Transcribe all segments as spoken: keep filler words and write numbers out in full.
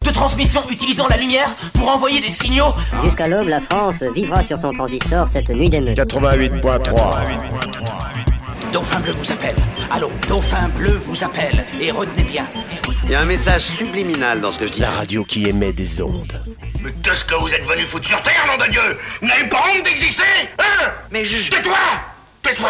de transmission utilisant la lumière pour envoyer des signaux. Jusqu'à l'aube, la France vivra sur son transistor cette nuit d'émeute. quatre-vingt-huit virgule trois. Dauphin Bleu vous appelle. Allô, Dauphin Bleu vous appelle. Et retenez bien. Il y a un message subliminal dans ce que je dis. La radio qui émet des ondes. Mais qu'est-ce que vous êtes venu foutre sur Terre, nom de Dieu? Vous n'avez pas honte d'exister? Hein? Mais je... Tais-toi! Tais-toi!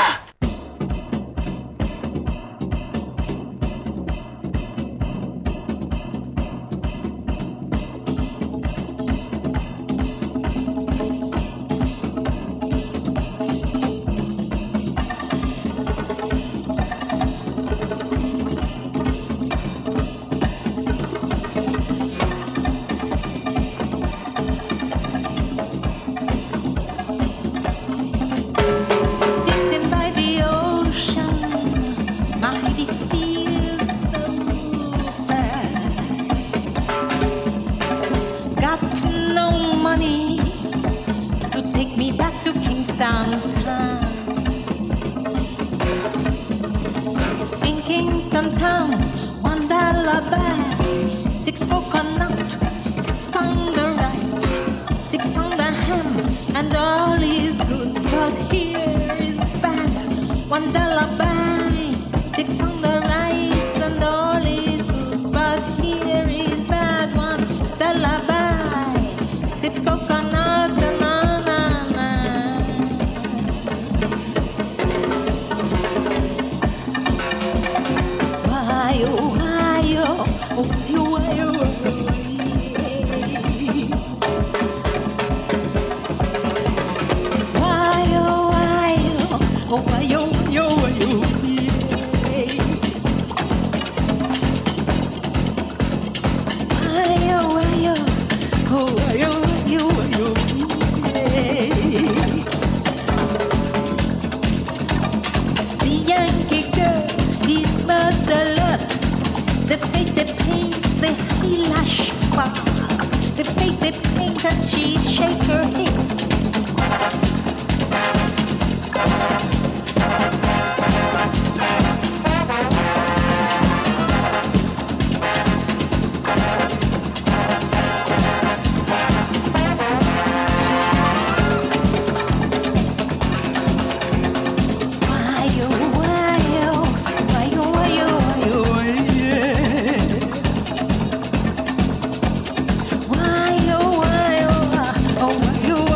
Why, oh, why, oh, oh, why, oh.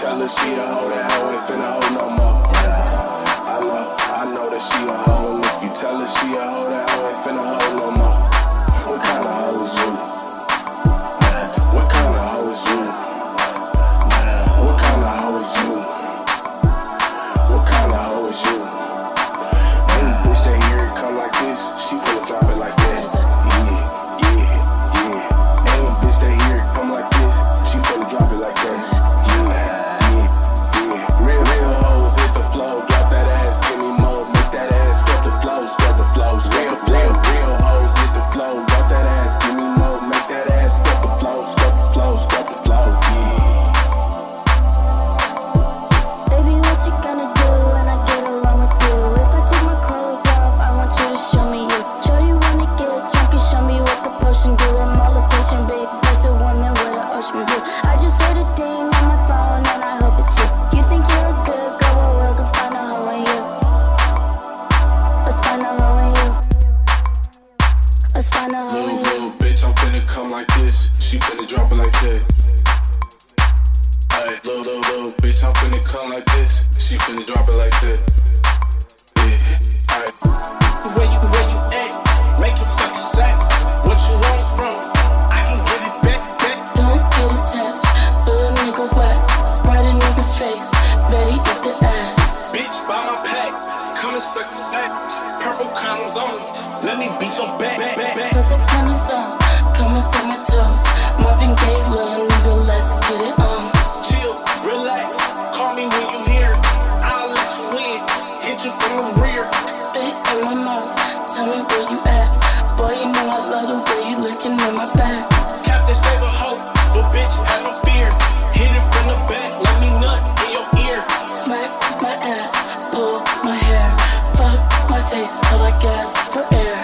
tell her she a hoe, that hoe ain't finna hoe no more. I know, I know that she a hoe, and if you tell her she a hoe, that hoe ain't finna hoe no more. What kind of hoe is you? What kind of hoe is you? What kind of hoe is you? What kind of hoe is you? Any bitch that hear it come like this, she finna drop it like that. Yeah, yeah, yeah. Any bitch that hear it come like this, she finna drop it like that. Yeah, yeah, yeah. Real, real hoes hit the flow, drop that ass, give me more, make that ass scrub the flow, scrub the flow, real, real, real hoes hit the flow, drop that ass, give me more, make that ass scrub the flow, scrub the flow, scrub the flow, yeah. Baby, what you gonna do when I get along with you? If I take my clothes off, I want you to show me you. Show you wanna get drunk and show me what the potion do. I'm all a patient, big person, woman with an ocean view. I just heard a ding on my phone and I hope it's you. You think you're a good girl, well, we'll go find a hoe in you. Let's find a hoe in you. Let's find a hoe in Little, you. little bitch, I'm finna come like this, she finna drop it like that. Ay, little, little, little bitch, I'm finna come like this, she finna drop it like that. Yeah, ay. The way you, the way you act, make you suck your sack. What you want from me? I can give it back, back. Don't get attached, little nigga wet. Right a nigga face, Betty eat the ass. Bitch, buy my pack, come and suck the sack. Purple condoms on me, let me beat your back, back, back, back. Purple condoms on, come and suck my toes. Marvin Gaye, little nigga, let's get it on. Chill, relax, call me when you hear it. I'll let you in, hit you from the rear. Spit in my mouth, tell me where you at. Boy, you know I love the way you looking in my back. Captain save a hoe, but bitch, have no fear. Hit it from the back, let me nut in your ear. Smack my ass, pull my hair. Fuck my face till I gasp for air.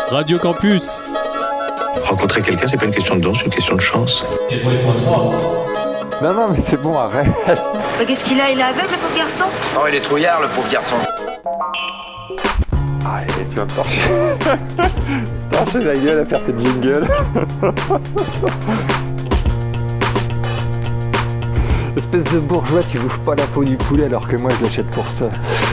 Radio Campus. Rencontrer quelqu'un, c'est pas une question de don, c'est une question de chance. Non, non, mais c'est bon, arrête. Bah, qu'est-ce qu'il a? Il est aveugle, le pauvre garçon? Oh, il est trouillard, le pauvre garçon. Allez, tu vas me torcher. Torcher la gueule à faire tes jingles. Espèce de bourgeois, tu bouffes pas la peau du poulet alors que moi je l'achète pour ça.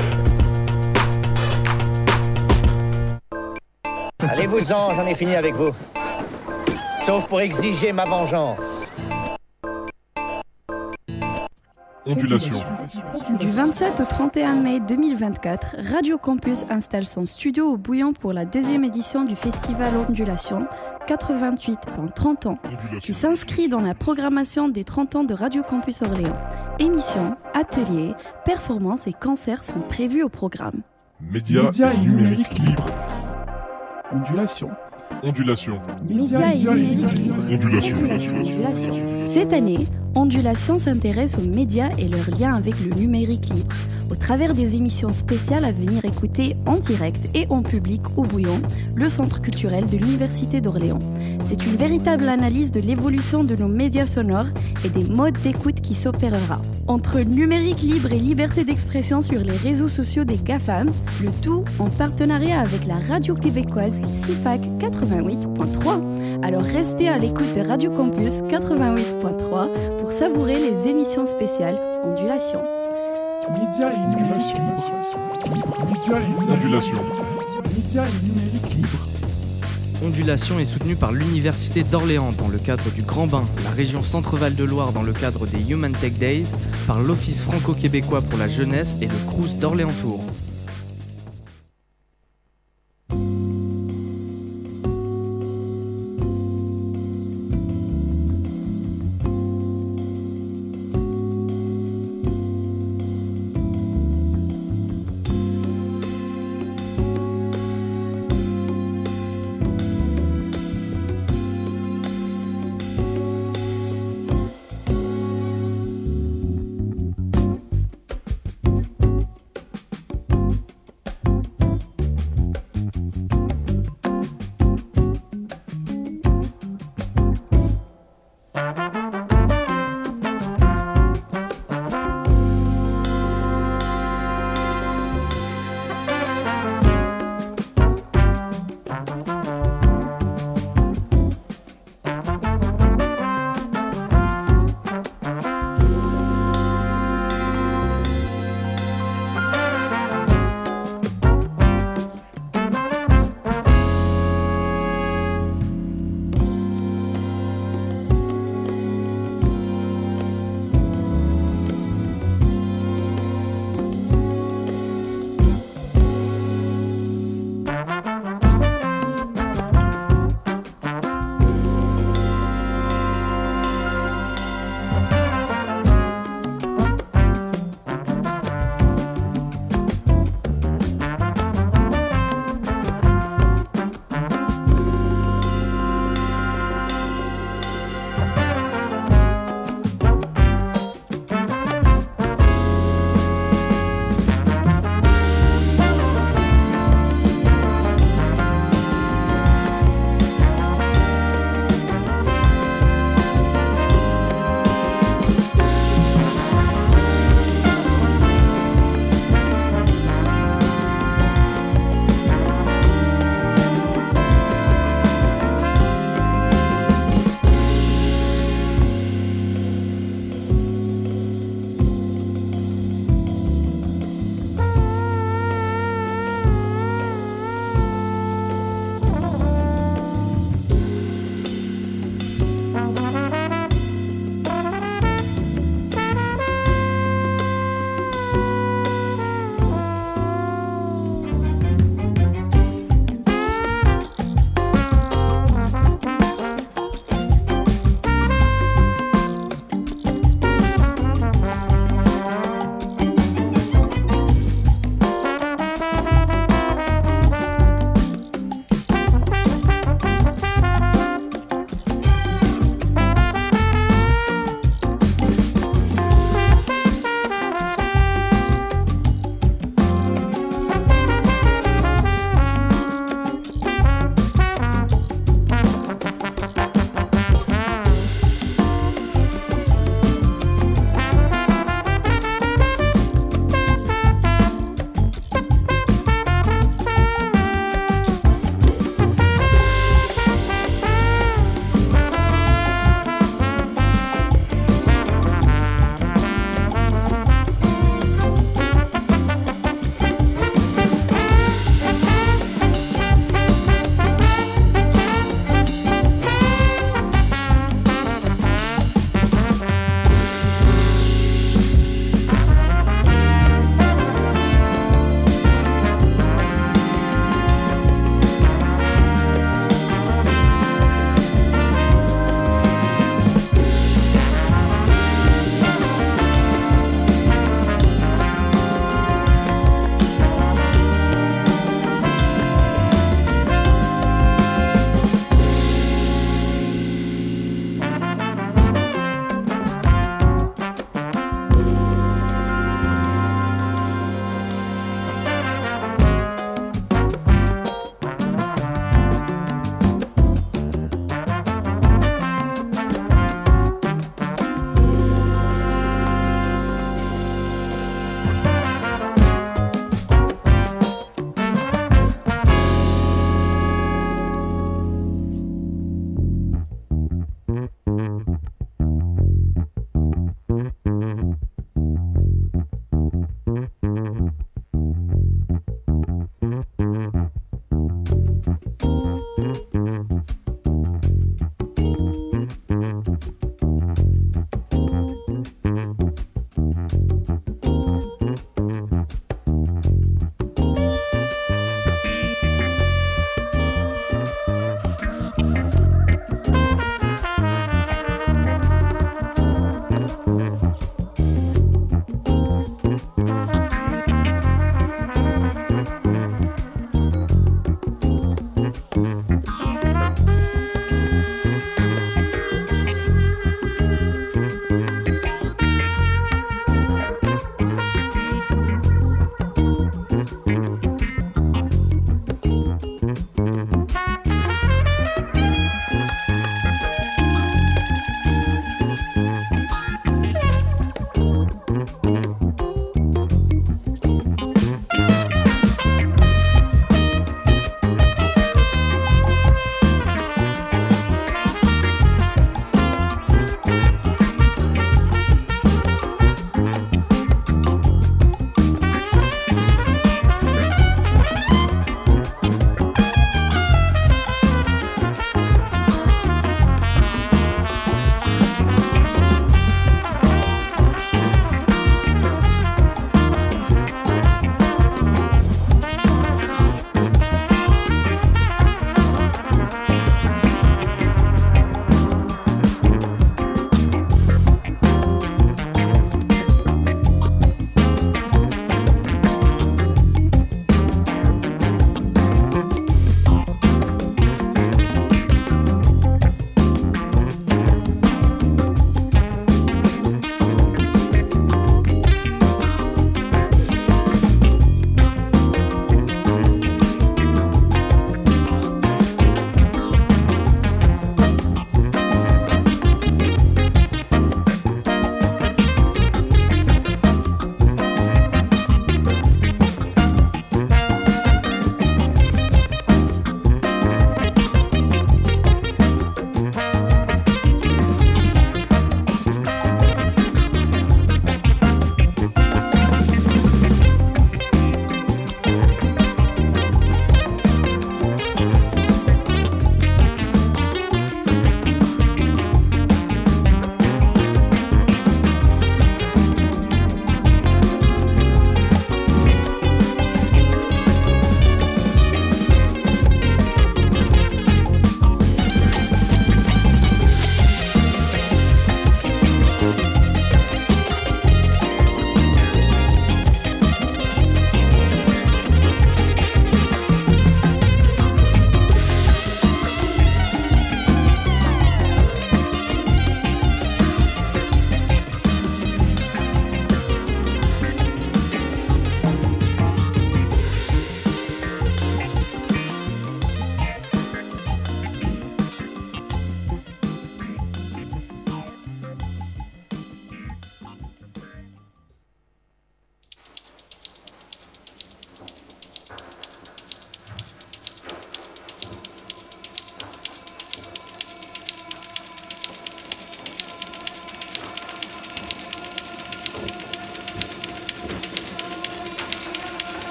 Allez-vous-en, j'en ai fini avec vous. Sauf pour exiger ma vengeance. Ondulation. Du vingt-sept au trente et un mai deux mille vingt-quatre, Radio Campus installe son studio au Bouillon pour la deuxième édition du festival Ondulation, quatre-vingt-huit pendant trente ans, qui s'inscrit dans la programmation des trente ans de Radio Campus Orléans. Émissions, ateliers, performances et concerts sont prévus au programme. Médias Média et numérique libre. Ondulation. Ondulation. Médias et numérique libre. Ondulation. Ondulation. Ondulation. Cette année, Ondulation s'intéresse aux médias et leur lien avec le numérique libre, au travers des émissions spéciales à venir écouter en direct et en public au Bouillon, le centre culturel de l'Université d'Orléans. C'est une véritable analyse de l'évolution de nos médias sonores et des modes d'écoute qui s'opérera. Entre numérique libre et liberté d'expression sur les réseaux sociaux des GAFAM, le tout en partenariat avec la radio québécoise C I F A C quatre-vingt-huit point trois. Alors restez à l'écoute de Radio Campus quatre-vingt-huit point trois pour savourer les émissions spéciales Ondulation. Médias et numérique libre. Médias et ondulation. Médias et numérique libre. Ondulation est soutenue par l'Université d'Orléans dans le cadre du Grand Bain, la région Centre-Val de Loire dans le cadre des Human Tech Days, par l'Office franco-québécois pour la jeunesse et le Crous d'Orléans Tours.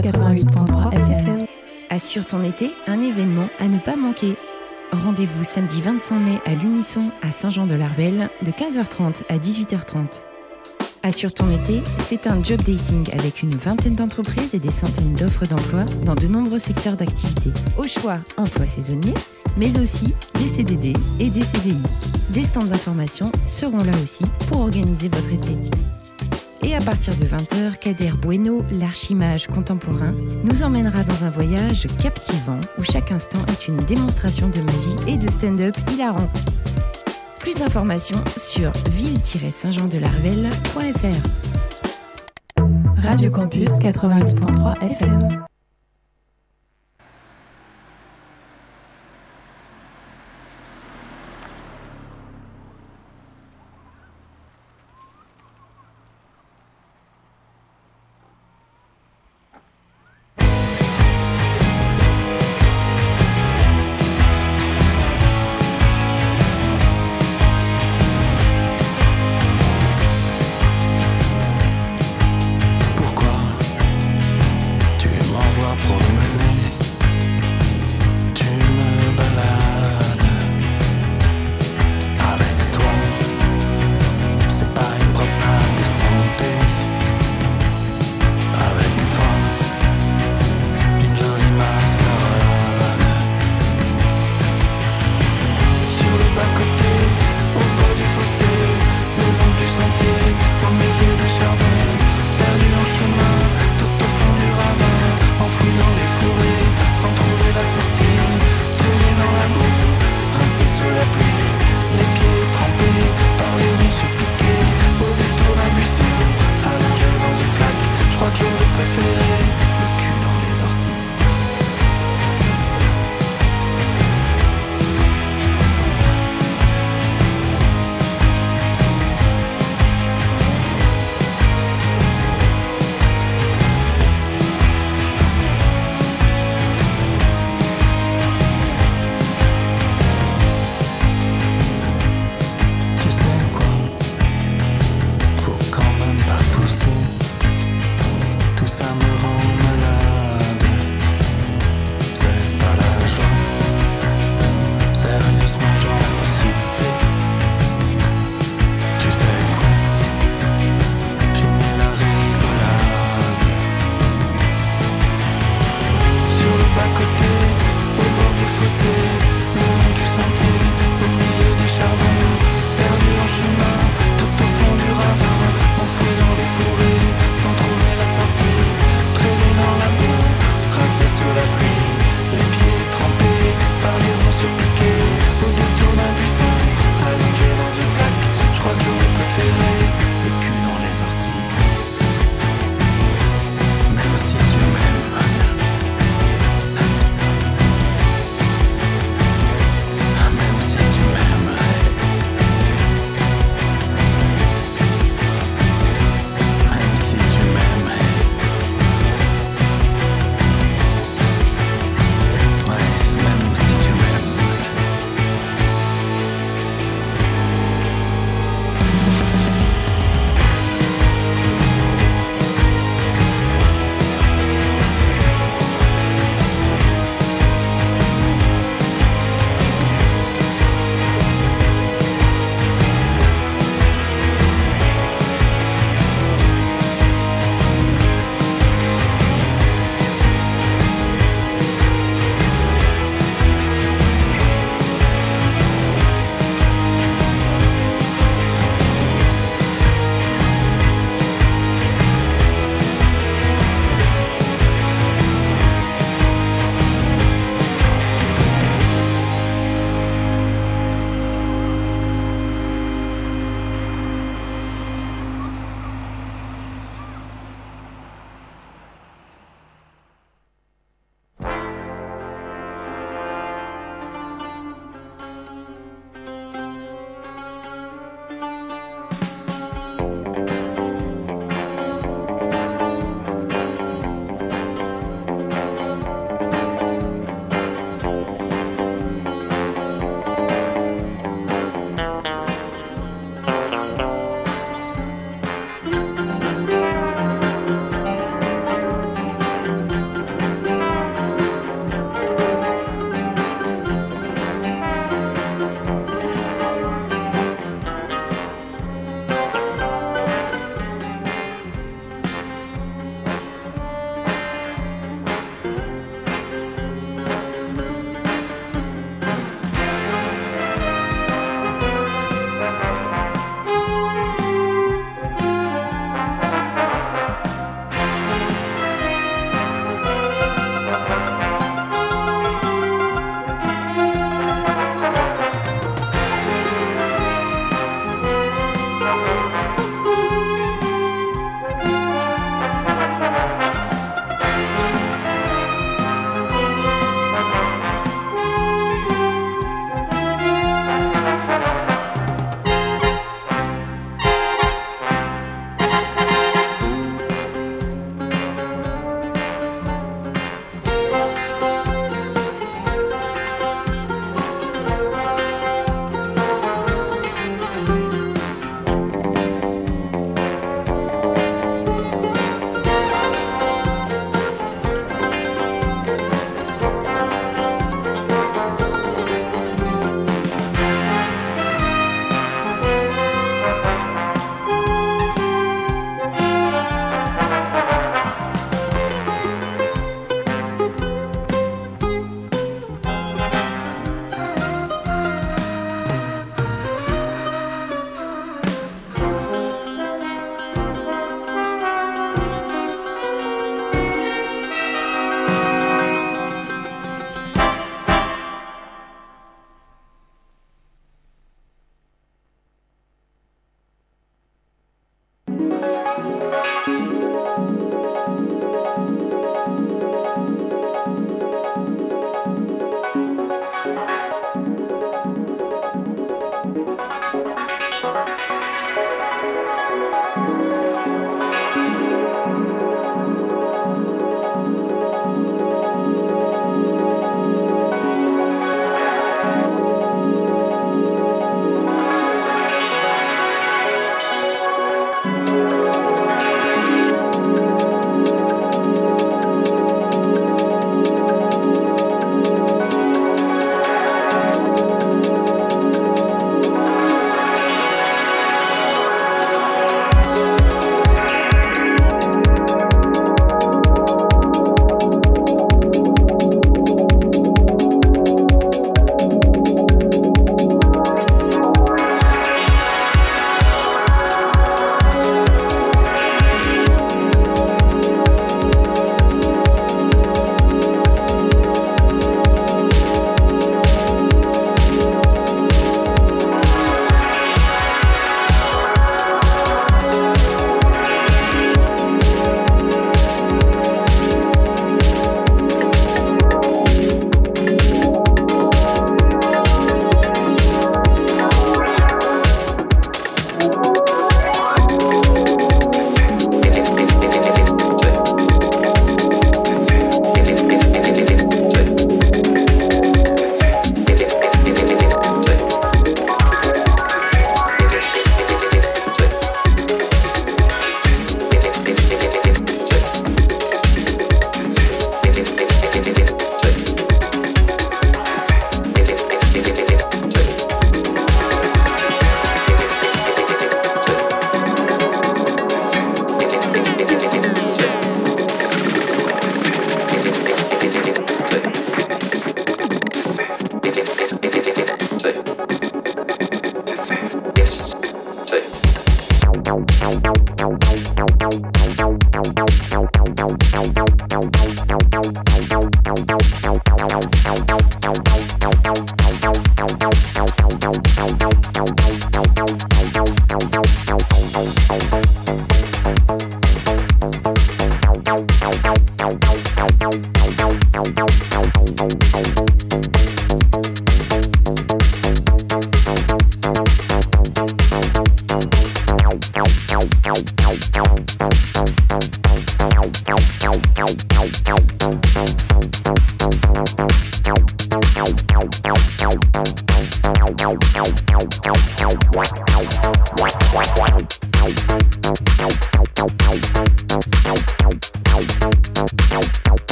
quatre-vingt-huit virgule trois F M. Assure ton été, un événement à ne pas manquer. Rendez-vous samedi vingt-cinq mai à l'Unisson à Saint-Jean-de-Larvel de quinze heures trente à dix-huit heures trente. Assure ton été, c'est un job dating avec une vingtaine d'entreprises et des centaines d'offres d'emploi dans de nombreux secteurs d'activité. Au choix, emploi saisonnier, mais aussi des C D D et des C D I. Des stands d'information seront là aussi pour organiser votre été. Et à partir de vingt heures, Kader Bueno, l'archimage contemporain, nous emmènera dans un voyage captivant où chaque instant est une démonstration de magie et de stand-up hilarant. Plus d'informations sur ville tiret saint jean de larvel point f r. Radio Campus quatre-vingt-huit virgule trois F M. Pourquoi tu es mort?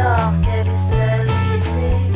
croire qu'elle est celle qui sait.